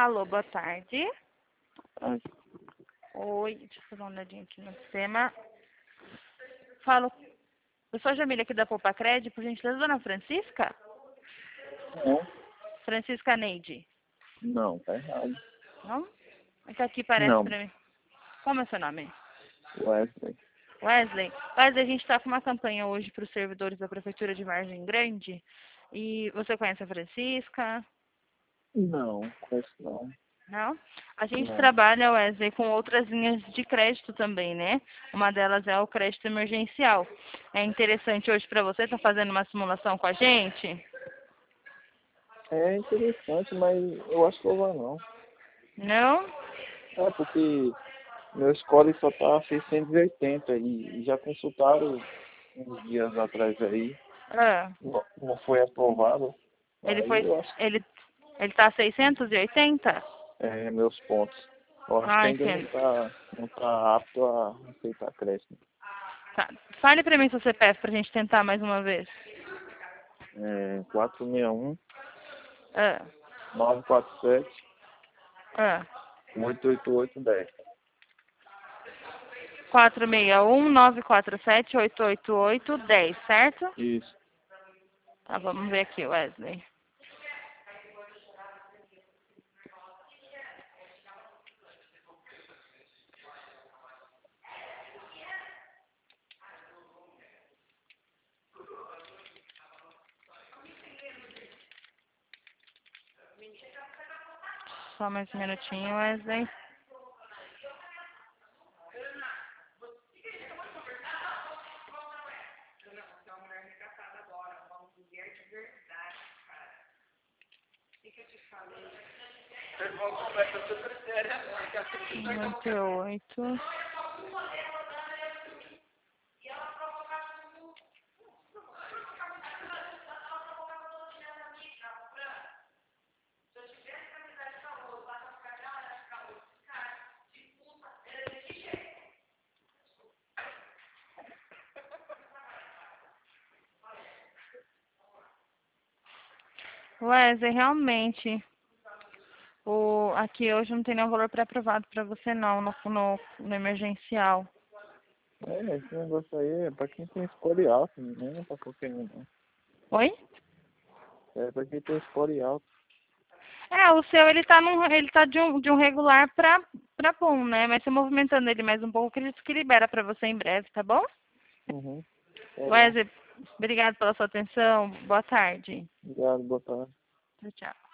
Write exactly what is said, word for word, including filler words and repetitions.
Alô, boa tarde. Ai, Oi, deixa eu fazer uma olhadinha aqui no sistema. Falo, eu sou a Jamília aqui da Poupa Crédito, por gentileza, dona Francisca? não, Francisca Neide. não, tá errado. Não? É que aqui parece Não, pra mim. Como é seu nome? Wesley. Wesley. Wesley, a gente está com uma campanha hoje para os servidores da Prefeitura de Vargem Grande. E você conhece a Francisca? Não, conheço não. Não? A gente Não. trabalha, Wesley, com outras linhas de crédito também, né? Uma delas é o crédito emergencial. É interessante hoje para você estar fazendo uma simulação com a gente? É interessante, mas eu acho que eu vou não. Não? É porque meu score só tá seiscentos e oitenta e e já consultaram uns dias atrás aí. Ah, Não, não foi aprovado. ele Aí foi, eu acho ele, ele tá seiscentos e oitenta? que é meus pontos. Eu acho que Ah, ainda não entendo. tá, não tá apto a aceitar crédito. Tá. Fale para mim seu C P F pra gente tentar mais uma vez. É quatro seis um, Ah, nove quatro sete, ah. oito oito oito um zero. quatro seis um, nove quatro sete, oito oito oito, um zero, certo? Isso. Tá, vamos ver aqui, Wesley. Só mais um minutinho, Wesley. Oito oito. Wesley, realmente, o, aqui hoje não tem nenhum valor pré-aprovado para você não, no, no, no emergencial. É, esse negócio aí é pra quem tem score alto, não é pra qualquer um, não. Oi? É pra quem tem score alto. É, o seu ele tá, num, ele tá de, um, de um regular pra, pra bom, né? Mas você movimentando ele mais um pouco, acredito que libera pra você em breve, tá bom? Uhum. Tá bom. Wesley, obrigado pela sua atenção. Boa tarde. Obrigado, boa tarde. Tchau, tchau.